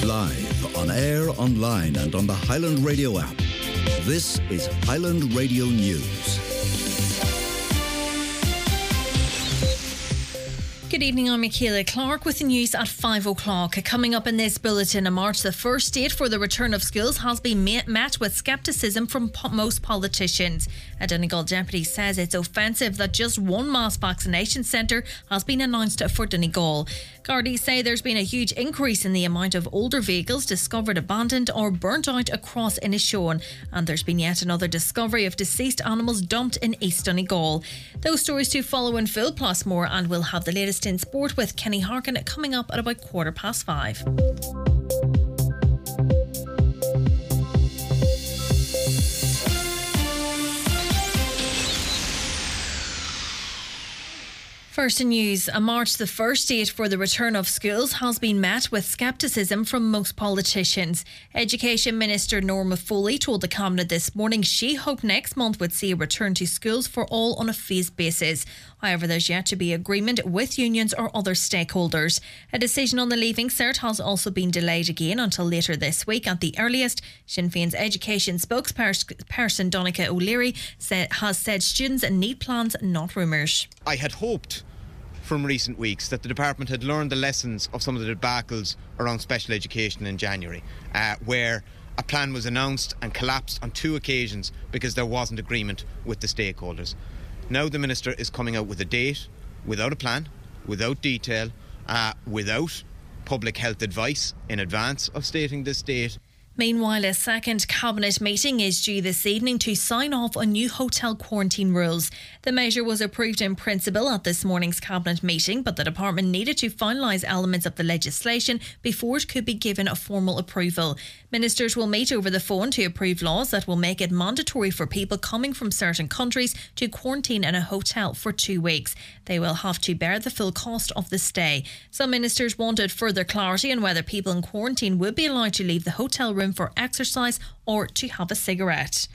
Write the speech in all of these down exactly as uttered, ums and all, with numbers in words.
Live on air, online and on the Highland Radio app. This is Highland Radio News. Good evening, I'm Michaela Clark with the news at five o'clock. Coming up in this bulletin, in March, the first date for the return of schools has been met with scepticism from po- most politicians. A Donegal deputy says it's offensive that just one mass vaccination centre has been announced for Donegal. Gardaí say there's been a huge increase in the amount of older vehicles discovered abandoned or burnt out across Inishowen, and there's been yet another discovery of deceased animals dumped in East Donegal. Those stories to follow in full, plus more, and we'll have the latest in sport with Kenny Harkin coming up at about quarter past five. First in news, a March the first date for the return of schools has been met with scepticism from most politicians. Education Minister Norma Foley told the Cabinet this morning she hoped next month would see a return to schools for all on a phased basis. However, there's yet to be agreement with unions or other stakeholders. A decision on the Leaving Cert has also been delayed again until later this week at the earliest. Sinn Féin's education spokesperson Donncha O'Leary said, has said students need plans, not rumours. I had hoped from recent weeks that the department had learned the lessons of some of the debacles around special education in January, uh, where a plan was announced and collapsed on two occasions because there wasn't agreement with the stakeholders. Now the Minister is coming out with a date, without a plan, without detail, uh, without public health advice in advance of stating this date. Meanwhile, a second Cabinet meeting is due this evening to sign off on new hotel quarantine rules. The measure was approved in principle at this morning's Cabinet meeting, but the department needed to finalise elements of the legislation before it could be given a formal approval. Ministers will meet over the phone to approve laws that will make it mandatory for people coming from certain countries to quarantine in a hotel for two weeks. They will have to bear the full cost of the stay. Some ministers wanted further clarity on whether people in quarantine would be allowed to leave the hotel room for exercise or to have a cigarette.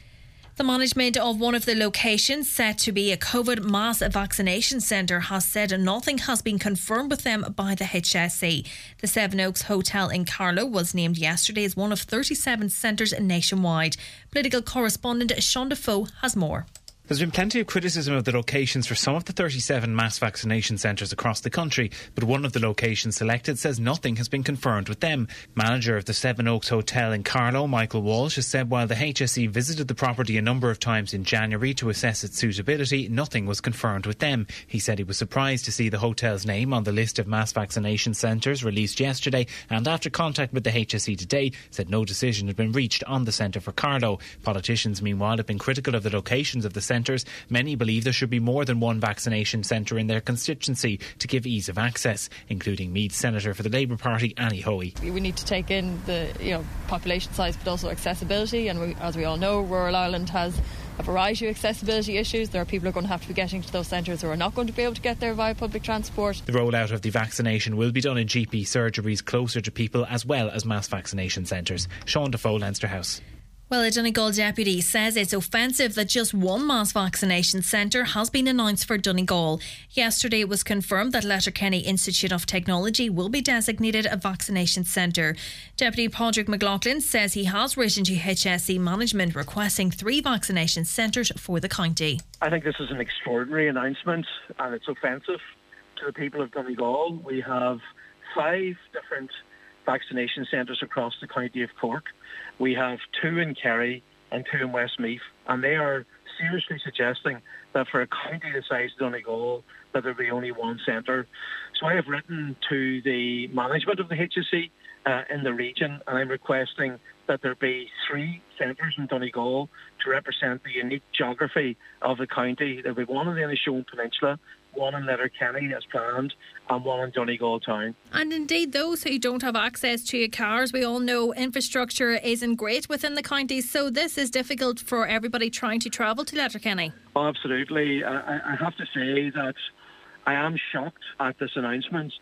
The management of one of the locations set to be a COVID mass vaccination centre has said nothing has been confirmed with them by the H S E. The Seven Oaks Hotel in Carlow was named yesterday as one of thirty-seven centres nationwide. Political correspondent Sean Defoe has more. There's been plenty of criticism of the locations for some of the thirty-seven mass vaccination centres across the country, but one of the locations selected says nothing has been confirmed with them. Manager of the Seven Oaks Hotel in Carlow, Michael Walsh, has said while the H S E visited the property a number of times in January to assess its suitability, nothing was confirmed with them. He said he was surprised to see the hotel's name on the list of mass vaccination centres released yesterday, and after contact with the H S E today, said no decision had been reached on the centre for Carlow. Politicians, meanwhile, have been critical of the locations of the centre. Many believe there should be more than one vaccination centre in their constituency to give ease of access, including Meath Senator for the Labour Party, Annie Hoey. We need to take in the you know population size but also accessibility, and we, as we all know, rural Ireland has a variety of accessibility issues. There are people who are going to have to be getting to those centres who are not going to be able to get there via public transport. The rollout of the vaccination will be done in G P surgeries closer to people as well as mass vaccination centres. Sean Defoe, Leinster House. Well, a Donegal deputy says it's offensive that just one mass vaccination centre has been announced for Donegal. Yesterday it was confirmed that Letterkenny Institute of Technology will be designated a vaccination centre. Deputy Padraig McLaughlin says he has written to H S E management requesting three vaccination centres for the county. I think this is an extraordinary announcement and it's offensive to the people of Donegal. We have five different vaccination centres across the county of Cork. We have two in Kerry and two in Westmeath, and they are seriously suggesting that for a county the size of Donegal that there be only one centre. So I have written to the management of the H S E uh, in the region, and I'm requesting that there be three centres in Donegal to represent the unique geography of the county. There will be one in the Inishowen Peninsula, one in Letterkenny as planned, and one in Donegal town. And indeed, those who don't have access to cars, we all know infrastructure isn't great within the county, so this is difficult for everybody trying to travel to Letterkenny. Oh, absolutely. I, I have to say that I am shocked at this announcement.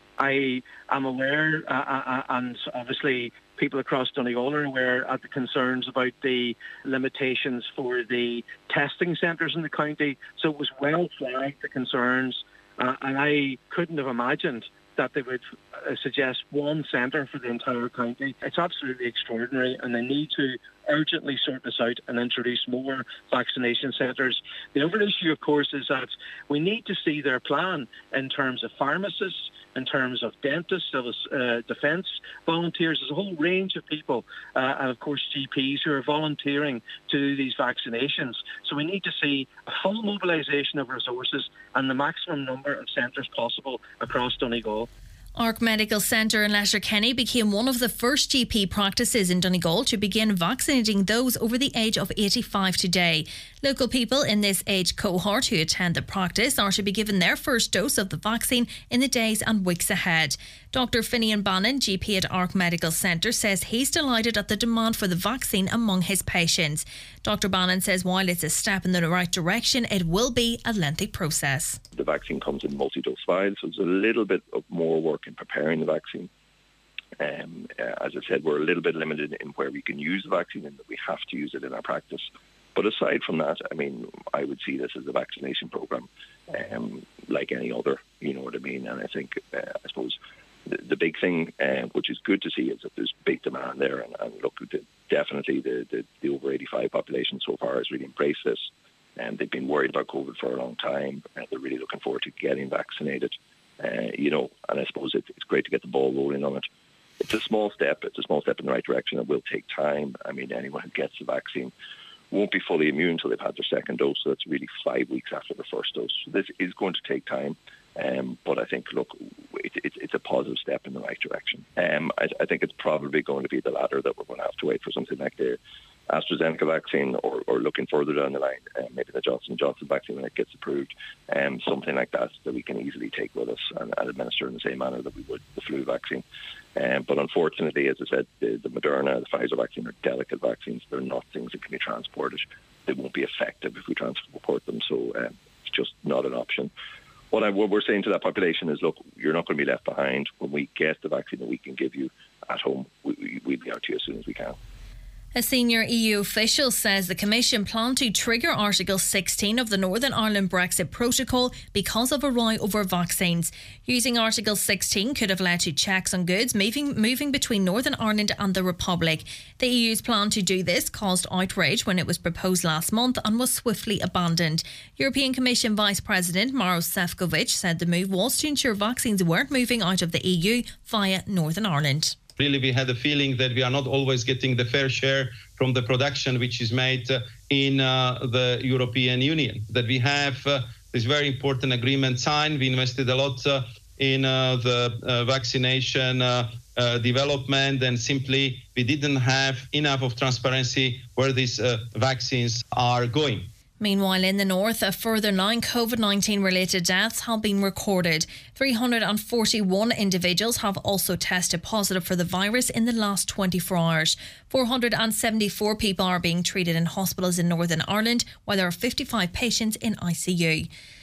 I am aware, uh, uh, and obviously people across Donegal are aware at the concerns about the limitations for the testing centres in the county. So it was well flagged, the concerns, uh, and I couldn't have imagined that they would uh, suggest one centre for the entire county. It's absolutely extraordinary, and they need to urgently sort this out and introduce more vaccination centres. The other issue, of course, is that we need to see their plan in terms of pharmacists, in terms of dentists, civil uh, defence volunteers. There's a whole range of people, uh, and of course G Ps who are volunteering to do these vaccinations. So we need to see a full mobilisation of resources and the maximum number of centres possible across Donegal. Ark Medical Centre in Letterkenny became one of the first G P practices in Donegal to begin vaccinating those over the age of eighty-five today. Local people in this age cohort who attend the practice are to be given their first dose of the vaccine in the days and weeks ahead. Doctor Finian Bannon, G P at Ark Medical Centre, says he's delighted at the demand for the vaccine among his patients. Doctor Bannon says while it's a step in the right direction, it will be a lengthy process. The vaccine comes in multi-dose vials, so there's a little bit of more work in preparing the vaccine. Um, uh, as I said, we're a little bit limited in where we can use the vaccine and that we have to use it in our practice. But aside from that, I mean, I would see this as a vaccination programme um, like any other, you know what I mean? And I think, uh, I suppose, the, the big thing, uh, which is good to see, is that there's big demand there. And, and look, the, definitely the, the, the over eighty-five population so far has really embraced this. And they've been worried about COVID for a long time. And they're really looking forward to getting vaccinated. Uh, you know, and I suppose it, it's great to get the ball rolling on it. It's a small step. It's a small step in the right direction. It will take time. I mean, anyone who gets the vaccine won't be fully immune until they've had their second dose. So that's really five weeks after the first dose. So this is going to take time. Um, but I think, look, it, it, it's a positive step in the right direction. Um, I, I think it's probably going to be the latter, that we're going to have to wait for something like the AstraZeneca vaccine, or, or looking further down the line, um, maybe the Johnson and Johnson vaccine when it gets approved, um, something like that that we can easily take with us and, and administer in the same manner that we would the flu vaccine. Um, but unfortunately, as I said, the, the Moderna, the Pfizer vaccine are delicate vaccines. They're not things that can be transported. They won't be effective if we transport them, so um, it's just not an option. What, I, what we're saying to that population is, look, you're not going to be left behind. When we get the vaccine that we can give you at home, we, we, we'll be out to you as soon as we can. A senior E U official says the Commission plan to trigger Article sixteen of the Northern Ireland Brexit Protocol because of a row over vaccines. Using Article sixteen could have led to checks on goods moving, moving between Northern Ireland and the Republic. The E U's plan to do this caused outrage when it was proposed last month and was swiftly abandoned. European Commission Vice President Maros Sefcovic said the move was to ensure vaccines weren't moving out of the E U via Northern Ireland. Really, we had a feeling that we are not always getting the fair share from the production which is made uh, in uh, the European Union. That we have uh, this very important agreement signed. We invested a lot uh, in uh, the uh, vaccination uh, uh, development, and simply we didn't have enough of transparency where these uh, vaccines are going. Meanwhile, in the north, a further nine COVID nineteen related deaths have been recorded. three hundred forty-one individuals have also tested positive for the virus in the last twenty-four hours. four hundred seventy-four people are being treated in hospitals in Northern Ireland, while there are fifty-five patients in I C U.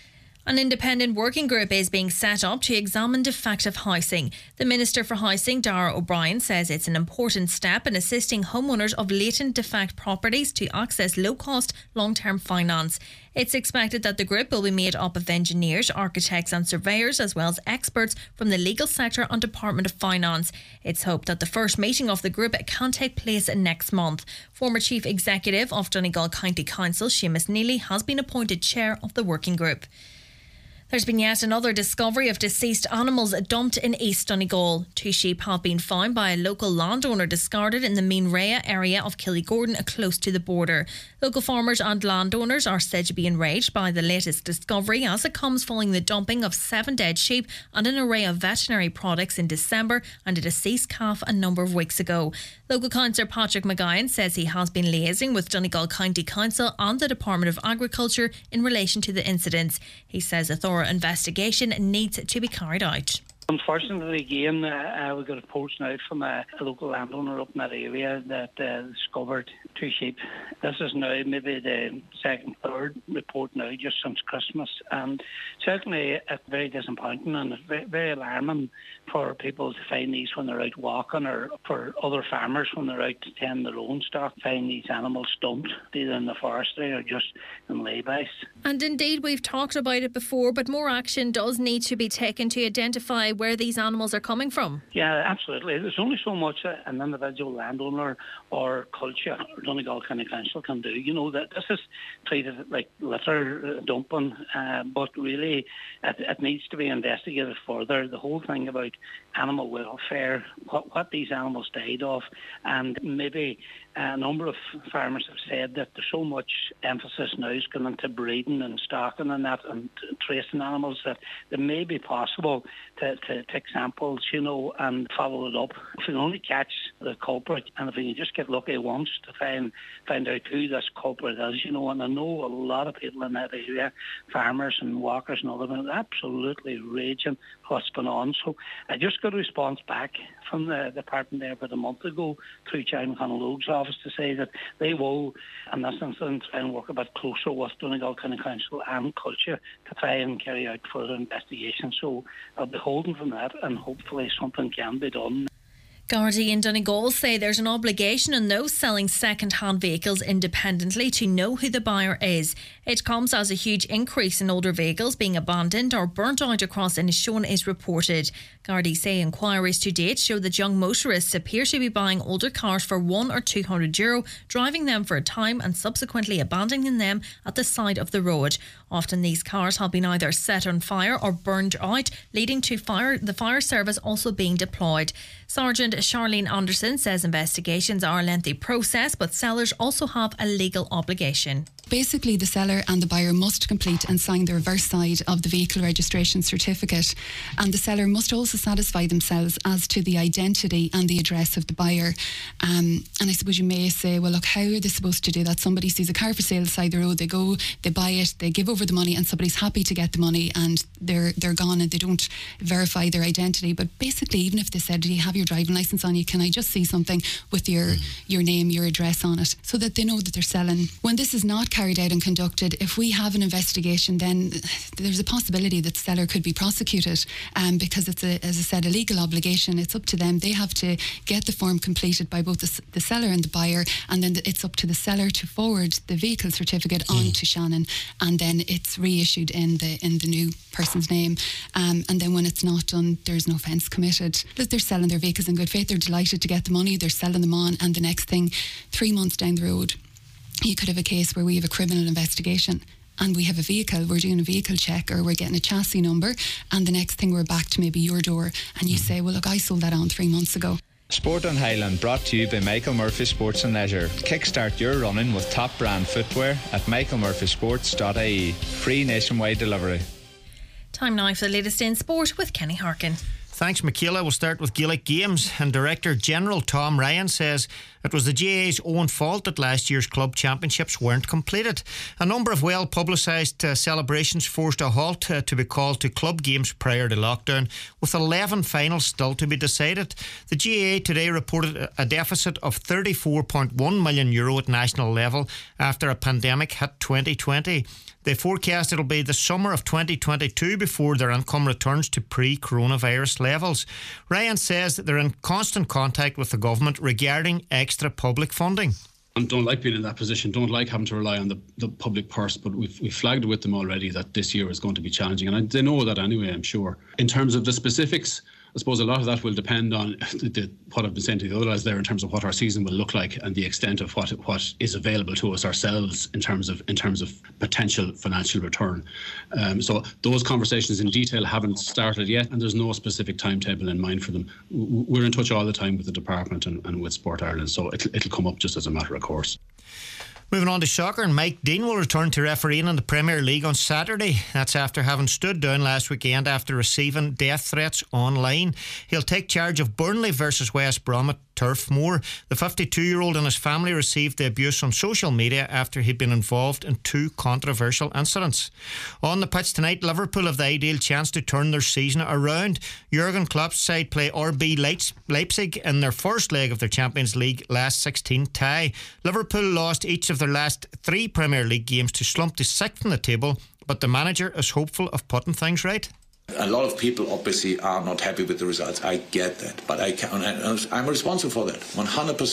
An independent working group is being set up to examine defective housing. The Minister for Housing, Darragh O'Brien, says it's an important step in assisting homeowners of latent defect properties to access low-cost, long-term finance. It's expected that the group will be made up of engineers, architects and surveyors, as well as experts from the legal sector and Department of Finance. It's hoped that the first meeting of the group can take place next month. Former Chief Executive of Donegal County Council, Seamus Neely, has been appointed chair of the working group. There's been yet another discovery of deceased animals dumped in East Donegal. Two sheep have been found by a local landowner discarded in the Meanrea area of Killygordon, close to the border. Local farmers and landowners are said to be enraged by the latest discovery, as it comes following the dumping of seven dead sheep and an array of veterinary products in December and a deceased calf a number of weeks ago. Local councillor Patrick McGuyan says he has been liaising with Donegal County Council and the Department of Agriculture in relation to the incidents. He says a thorough investigation needs to be carried out. Unfortunately, again, uh, uh, we got reports now from a, a local landowner up in that area that uh, discovered two sheep. This is now maybe the second, third report now, just since Christmas. And certainly it's very disappointing and very, very alarming for people to find these when they're out walking, or for other farmers when they're out to tend their own stock, find these animals dumped, either in the forestry or just in laybys. And indeed, we've talked about it before, but more action does need to be taken to identify where these animals are coming from? Yeah, absolutely. There's only so much an individual landowner or culture or Donegal County Council can do. You know, that this is treated like litter dumping, uh, but really it, it needs to be investigated further. The whole thing about animal welfare, what, what these animals died of, and maybe a number of farmers have said that there's so much emphasis now is going into breeding and stocking and that and tracing animals that it may be possible to, to take samples, you know, and follow it up. If we can only catch the culprit, and if we can just get lucky once to find find out who this culprit is, you know, and I know a lot of people in that area, farmers and walkers and all of them, are absolutely raging what's going on. So I just got a response back from the department there about a month ago through John Conalogue's office to say that they will, in this instance, try and work a bit closer with Donegal County Council and Culture to try and carry out further investigation. So I'll be holding from that, and hopefully something can be done. Gardaí in Donegal say there's an obligation on those selling second-hand vehicles independently to know who the buyer is. It comes as a huge increase in older vehicles being abandoned or burnt out across Inishowen is reported. Gardaí say inquiries to date show that young motorists appear to be buying older cars for one or two hundred euro, driving them for a time and subsequently abandoning them at the side of the road. Often these cars have been either set on fire or burned out, leading to fire the fire service also being deployed. Sergeant Charlene Anderson says investigations are a lengthy process, but sellers also have a legal obligation. Basically, the seller and the buyer must complete and sign the reverse side of the vehicle registration certificate, and the seller must also satisfy themselves as to the identity and the address of the buyer. Um, and I suppose you may say, well, look, how are they supposed to do that? Somebody sees a car for sale beside the road, they go, they buy it, they give over the money, and somebody's happy to get the money, and they're they're gone and they don't verify their identity. But basically, even if they said, do you have your driving licence on you? Can I just see something with your your name, your address on it, so that they know that they're selling? When this is not carried out and conducted, if we have an investigation, then there's a possibility that the seller could be prosecuted, um, because it's a, as I said, a legal obligation. It's up to them. They have to get the form completed by both the, the seller and the buyer, and then it's up to the seller to forward the vehicle certificate mm. on to Shannon, and then it's reissued in the in the new person's name. Um, and then when it's not done, there's no offence committed. Look, they're selling their vehicles in good faith. They're delighted to get the money. They're selling them on, and the next thing, three months down the road, you could have a case where we have a criminal investigation and we have a vehicle, we're doing a vehicle check, or we're getting a chassis number, and the next thing we're back to maybe your door and you say, well, look, I sold that on three months ago. Sport on Highland brought to you by Michael Murphy Sports and Leisure. Kickstart your running with top brand footwear at michael murphy sports dot I E. Free nationwide delivery. Time now for the latest in sport with Kenny Harkin. Thanks, Michaela. We'll start with Gaelic Games, and Director General Tom Ryan says it was the G A A's own fault that last year's club championships weren't completed. A number of well publicised uh, celebrations forced a halt uh, to be called to club games prior to lockdown, with eleven finals still to be decided. The G A A today reported a deficit of thirty-four point one million euro at national level after a pandemic hit twenty twenty. They forecast it'll be the summer of twenty twenty-two before their income returns to pre-coronavirus levels. Ryan says that they're in constant contact with the government regarding extra public funding. I don't like being in that position, don't like having to rely on the, the public purse, but we've, we've flagged with them already that this year is going to be challenging, and I, they know that anyway, I'm sure. In terms of the specifics, I suppose a lot of that will depend on the, the, what I've been saying to the other guys there in terms of what our season will look like and the extent of what what is available to us ourselves in terms of in terms of potential financial return. Um, so those conversations in detail haven't started yet, and there's no specific timetable in mind for them. We're in touch all the time with the department and, and with Sport Ireland, so it'll, it'll come up just as a matter of course. Moving on to soccer, and Mike Dean will return to refereeing in the Premier League on Saturday. That's after having stood down last weekend after receiving death threats online. He'll take charge of Burnley versus West Brom at Turf Moor. The fifty-two-year-old and his family received the abuse on social media after he'd been involved in two controversial incidents. On the pitch tonight, Liverpool have the ideal chance to turn their season around. Jurgen Klopp's side play R B Leipzig in their first leg of their Champions League last sixteen tie. Liverpool lost each of their last three Premier League games to slump to sixth in the table, but the manager is hopeful of putting things right. A lot of people obviously are not happy with the results. I get that, but I can, I'm responsible for that, one hundred percent.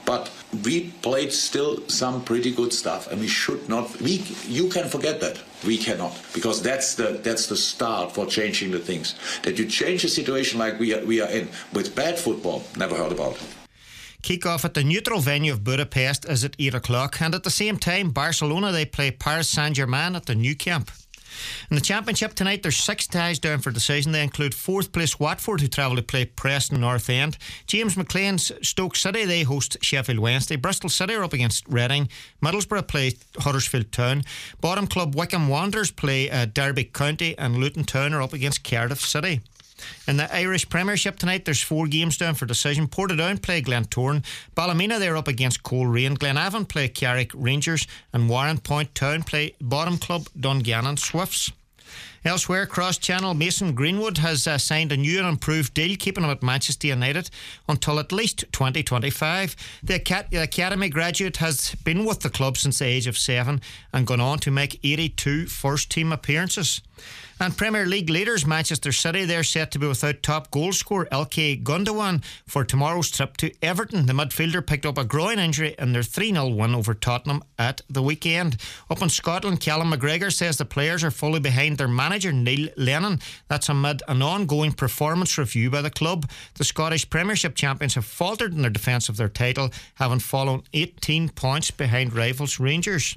But we played still some pretty good stuff, and we should not. We, you can forget that. We cannot, because that's the that's the start for changing the things. That you change a situation like we are, we are in with bad football. Never heard about it. Kick-off at the neutral venue of Budapest is at eight o'clock, and at the same time, Barcelona, they play Paris Saint-Germain at the Nou Camp. In the Championship tonight, there's six ties down for decision. They include fourth place Watford, who travel to play Preston North End. James McLean's Stoke City, they host Sheffield Wednesday. Bristol City are up against Reading. Middlesbrough play Huddersfield Town. Bottom club Wycombe Wanderers play uh, Derby County, and Luton Town are up against Cardiff City. In the Irish Premiership tonight, there's four games down for decision. Portadown play Glentoran. Ballymena, they're up against Coleraine. Glenavon play Carrick Rangers, and Warrenpoint Town play bottom club Dungannon Swifts. Elsewhere, cross-channel Mason Greenwood has uh, signed a new and improved deal, keeping him at Manchester United until at least twenty twenty-five. The Acad- Academy graduate has been with the club since the age of seven and gone on to make eighty-two first-team appearances. And Premier League leaders Manchester City, they're set to be without top goal scorer Ilkay Gundogan for tomorrow's trip to Everton. The midfielder picked up a groin injury in their three nil win over Tottenham at the weekend. Up in Scotland, Callum McGregor says the players are fully behind their manager Neil Lennon. That's amid an ongoing performance review by the club. The Scottish Premiership champions have faltered in their defence of their title, having fallen eighteen points behind rivals Rangers.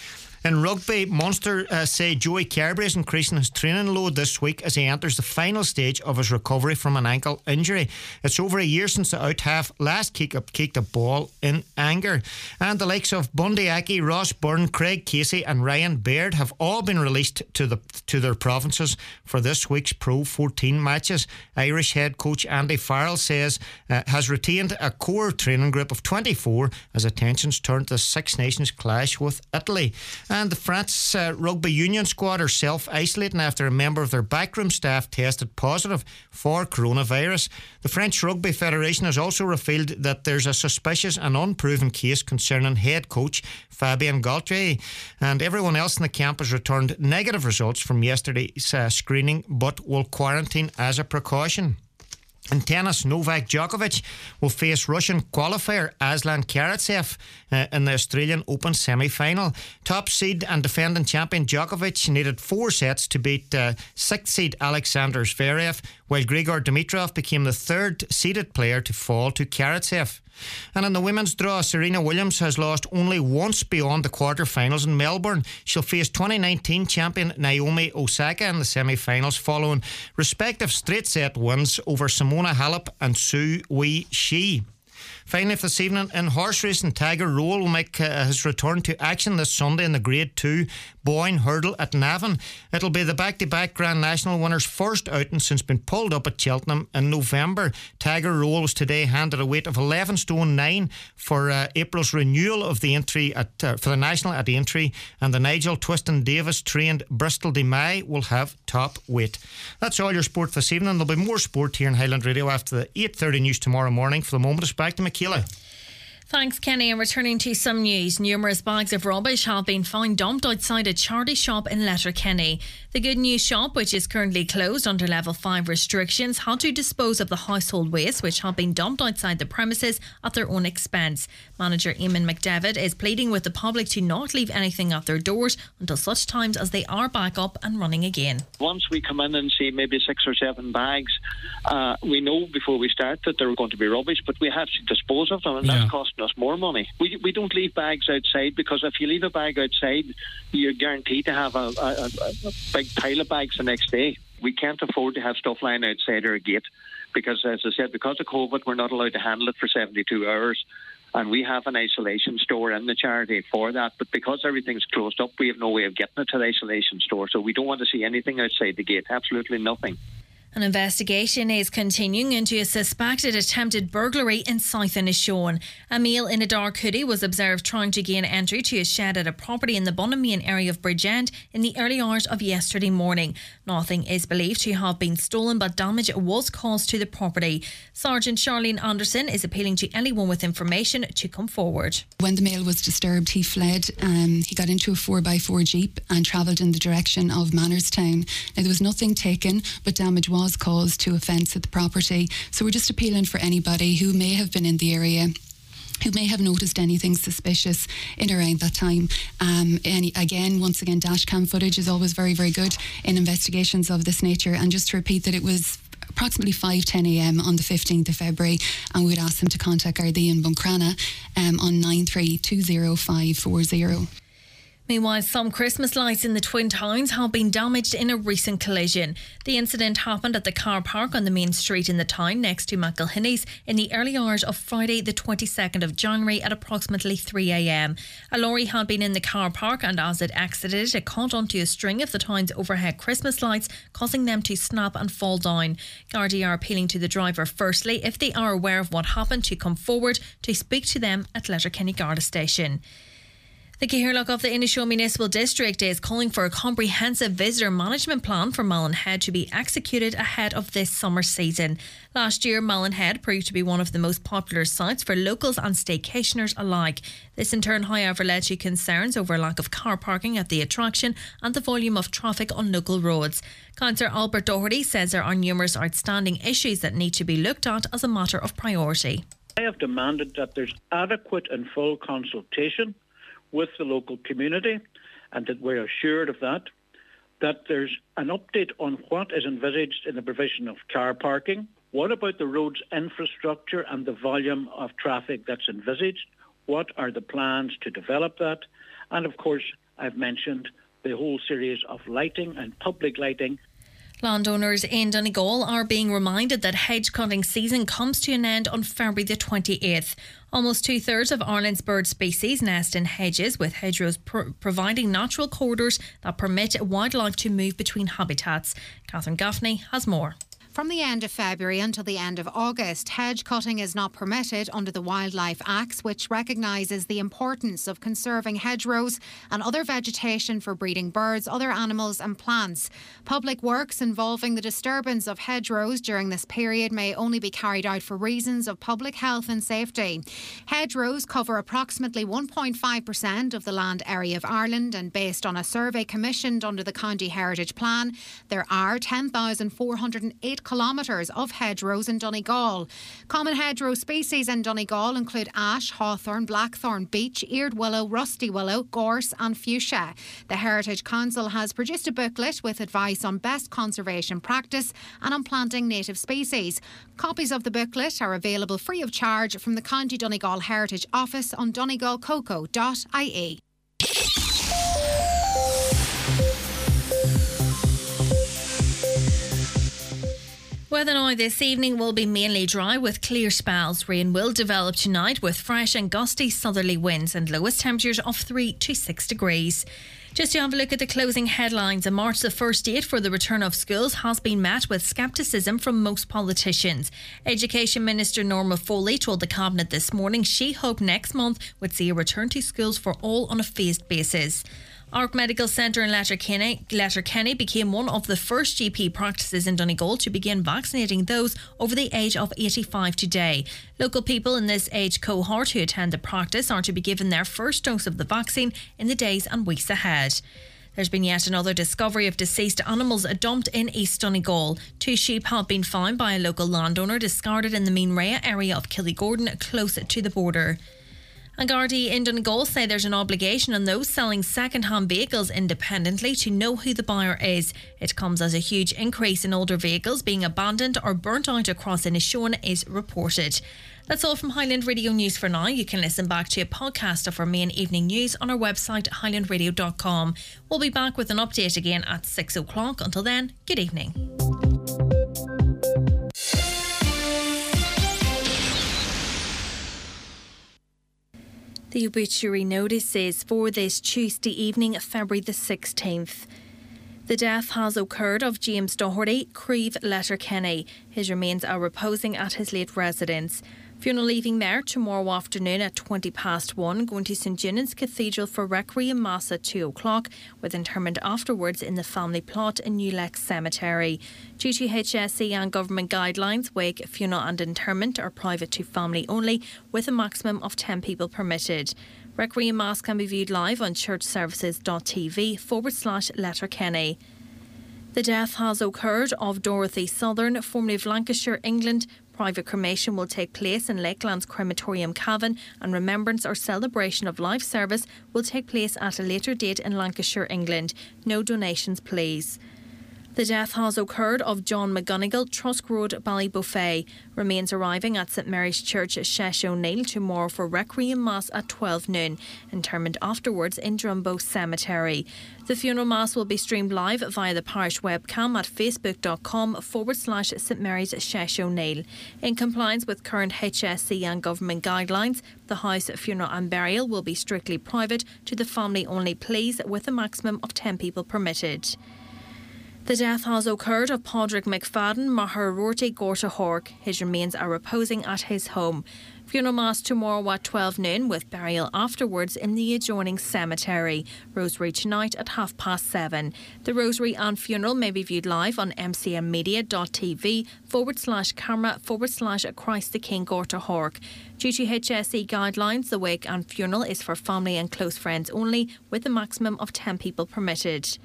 In rugby, Munster uh, say Joey Carberry is increasing his training load this week as he enters the final stage of his recovery from an ankle injury. It's over a year since the out half last kick up kicked a ball in anger. And the likes of Bundy Aki, Ross Byrne, Craig Casey and Ryan Baird have all been released to the to their provinces for this week's Pro fourteen matches. Irish head coach Andy Farrell says uh, has retained a core training group of twenty-four as attentions turn to the Six Nations clash with Italy. And the France uh, rugby union squad are self-isolating after a member of their backroom staff tested positive for coronavirus. The French Rugby Federation has also revealed that there's a suspicious and unproven case concerning head coach Fabien Gaultier, and everyone else in the camp has returned negative results from yesterday's uh, screening but will quarantine as a precaution. In tennis, Novak Djokovic will face Russian qualifier Aslan Karatsev uh, in the Australian Open semi-final. Top seed and defending champion Djokovic needed four sets to beat uh, sixth seed Alexander Zverev, while Grigor Dimitrov became the third seeded player to fall to Karatsev. And in the women's draw, Serena Williams has lost only once beyond the quarter-finals in Melbourne. She'll face twenty nineteen champion Naomi Osaka in the semi-finals following respective straight-set wins over Simona Halep and Su Wei Shi. Finally, this evening in horse racing, Tiger Roll will make uh, his return to action this Sunday in the Grade two Boyne Hurdle at Navan. It'll be the back-to-back Grand National winner's first outing since being pulled up at Cheltenham in November. Tiger Roll was today handed a weight of eleven stone nine for uh, April's renewal of the entry at uh, for the National at the entry, and the Nigel Twiston Davis trained Bristol de Mai will have top weight. That's all your sport this evening. There'll be more sport here in Highland Radio after the eight thirty news tomorrow morning. For the moment, it's back to Michaela. Thanks, Kenny. And returning to some news, numerous bags of rubbish have been found dumped outside a charity shop in Letterkenny. The Good News shop, which is currently closed under level five restrictions, had to dispose of the household waste which had been dumped outside the premises at their own expense. Manager Eamon McDevitt is pleading with the public to not leave anything at their doors until such times as they are back up and running again. Once we come in and see maybe six or seven bags, uh, we know before we start that they're going to be rubbish, but we have to dispose of them, and yeah. that's costing us more money. We we don't leave bags outside, because if you leave a bag outside, you're guaranteed to have a, a, a big pile of bags the next day. We can't afford to have stuff lying outside our gate, because, as I said, because of COVID, we're not allowed to handle it for seventy-two hours. And we have an isolation store in the charity for that. But because everything's closed up, we have no way of getting it to the isolation store. So we don't want to see anything outside the gate, absolutely nothing. An investigation is continuing into a suspected attempted burglary in South Inishowen. A male in a dark hoodie was observed trying to gain entry to a shed at a property in the Bunnamean area of Bridgend in the early hours of yesterday morning. Nothing is believed to have been stolen, but damage was caused to the property. Sergeant Charlene Anderson is appealing to anyone with information to come forward. When the male was disturbed, he fled. Um, he got into a four by four Jeep and travelled in the direction of Manorstown. Now, there was nothing taken, but damage was caused to a fence at the property. So we're just appealing for anybody who may have been in the area who may have noticed anything suspicious in around that time. Um, and again, once again, dash cam footage is always very, very good in investigations of this nature. And just to repeat that it was approximately five ten a m on the fifteenth of February, and we would ask them to contact Gardaí in Buncrana um, on nine three two zero five four zero. Meanwhile, some Christmas lights in the Twin Towns have been damaged in a recent collision. The incident happened at the car park on the main street in the town next to McElhinney's in the early hours of Friday the twenty-second of January at approximately three a m. A lorry had been in the car park, and as it exited, it caught onto a string of the town's overhead Christmas lights, causing them to snap and fall down. Gardaí are appealing to the driver firstly, if they are aware of what happened, to come forward to speak to them at Letterkenny Garda Station. The Cathaoirleach of the Inishowen Municipal District is calling for a comprehensive visitor management plan for Malin Head to be executed ahead of this summer season. Last year, Malin Head proved to be one of the most popular sites for locals and staycationers alike. This in turn, however, led to concerns over lack of car parking at the attraction and the volume of traffic on local roads. Councillor Albert Doherty says there are numerous outstanding issues that need to be looked at as a matter of priority. I have demanded that there's adequate and full consultation with the local community, and that we're assured of that, that there's an update on what is envisaged in the provision of car parking. What about the road's infrastructure and the volume of traffic that's envisaged? What are the plans to develop that? And of course, I've mentioned the whole series of lighting and public lighting. Landowners in Donegal are being reminded that hedge cutting season comes to an end on February the twenty-eighth. Almost two-thirds of Ireland's bird species nest in hedges, with hedgerows pr- providing natural corridors that permit wildlife to move between habitats. Catherine Gaffney has more. From the end of February until the end of August, hedge cutting is not permitted under the Wildlife Acts, which recognises the importance of conserving hedgerows and other vegetation for breeding birds, other animals and plants. Public works involving the disturbance of hedgerows during this period may only be carried out for reasons of public health and safety. Hedgerows cover approximately one point five percent of the land area of Ireland, and based on a survey commissioned under the County Heritage Plan, there are ten thousand four hundred eight kilometres of hedgerows in Donegal. Common hedgerow species in Donegal include ash, hawthorn, blackthorn, beech, eared willow, rusty willow, gorse and fuchsia. The Heritage Council has produced a booklet with advice on best conservation practice and on planting native species. Copies of the booklet are available free of charge from the County Donegal Heritage Office on donegal coco dot I E. Weather now this evening will be mainly dry with clear spells. Rain will develop tonight with fresh and gusty southerly winds and lowest temperatures of three to six degrees. Just to have a look at the closing headlines, a March the first date for the return of schools has been met with scepticism from most politicians. Education Minister Norma Foley told the Cabinet this morning she hoped next month would see a return to schools for all on a phased basis. Ark Medical Centre in Letterkenny, Letterkenny became one of the first G P practices in Donegal to begin vaccinating those over the age of eighty-five today. Local people in this age cohort who attend the practice are to be given their first dose of the vaccine in the days and weeks ahead. There's been yet another discovery of deceased animals dumped in East Donegal. Two sheep have been found by a local landowner discarded in the Meanrea area of Killygordon, close to the border. And Gardaí in Donegal say there's an obligation on those selling second-hand vehicles independently to know who the buyer is. It comes as a huge increase in older vehicles being abandoned or burnt out across Inishowen is reported. That's all from Highland Radio News for now. You can listen back to a podcast of our main evening news on our website highland radio dot com. We'll be back with an update again at six o'clock. Until then, good evening. The obituary notice is for this Tuesday evening, February the sixteenth. The death has occurred of James Doherty, Creve, Letterkenny. His remains are reposing at his late residence. Funeral leaving there tomorrow afternoon at twenty past one, going to St Junan's Cathedral for Requiem Mass at two o'clock, with interment afterwards in the family plot in Newlex Cemetery. Due to H S E and government guidelines, wake, funeral and interment are private to family only, with a maximum of ten people permitted. Requiem Mass can be viewed live on churchservices.tv forward slash Letterkenny. The death has occurred of Dorothy Southern, formerly of Lancashire, England, Private cremation will take place in Lakelands Crematorium Cavan, and remembrance or celebration of life service will take place at a later date in Lancashire, England. No donations, please. The death has occurred of John McGonigal, Trusk Road, Ballybuffet. Remains arriving at St Mary's Church, Shesh O'Neill tomorrow for Requiem Mass at twelve noon, interment afterwards in Drumbo Cemetery. The funeral mass will be streamed live via the parish webcam at facebook.com forward slash St Mary's Shesh O'Neill. In compliance with current H S C and government guidelines, the house funeral and burial will be strictly private to the family only, please, with a maximum of ten people permitted. The death has occurred of Padraig McFadden, Maher Rorty, Gorta Hork. His remains are reposing at his home. Funeral mass tomorrow at twelve noon with burial afterwards in the adjoining cemetery. Rosary tonight at half past seven. The rosary and funeral may be viewed live on mcnmedia.tv forward slash camera forward slash Christ the King Gorta Hork. Due to H S E guidelines, the wake and funeral is for family and close friends only, with a maximum of ten people permitted.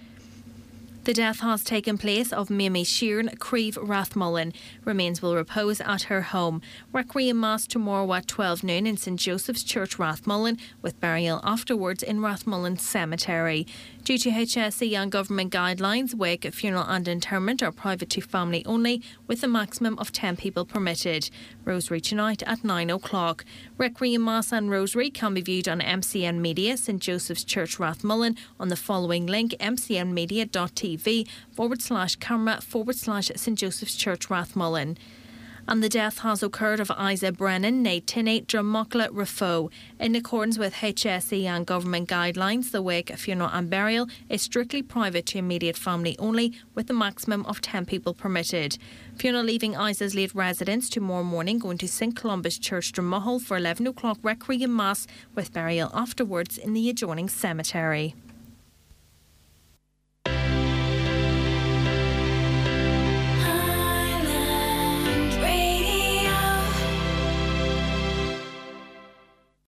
The death has taken place of Mimi Sheeran, Creve Rathmullen. Remains will repose at her home. Requiem Mass tomorrow at twelve noon in St Joseph's Church, Rathmullen, with burial afterwards in Rathmullen Cemetery. Due to H S E and government guidelines, wake, funeral and interment are private to family only, with a maximum of ten people permitted. Rosary tonight at nine o'clock. Requiem Mass and Rosary can be viewed on M C N Media, St Joseph's Church, Rathmullen, on the following link, mcnmedia.tv forward slash camera forward slash St Joseph's Church, Rathmullen. And the death has occurred of Isa Brennan, née Tinney, Drummuckla, Rafo. In accordance with H S E and government guidelines, the wake, funeral and burial is strictly private to immediate family only, with a maximum of ten people permitted. Funeral leaving Isa's late residence tomorrow morning, going to St Columba's Church, Drummuckle for eleven o'clock Requiem Mass, with burial afterwards in the adjoining cemetery.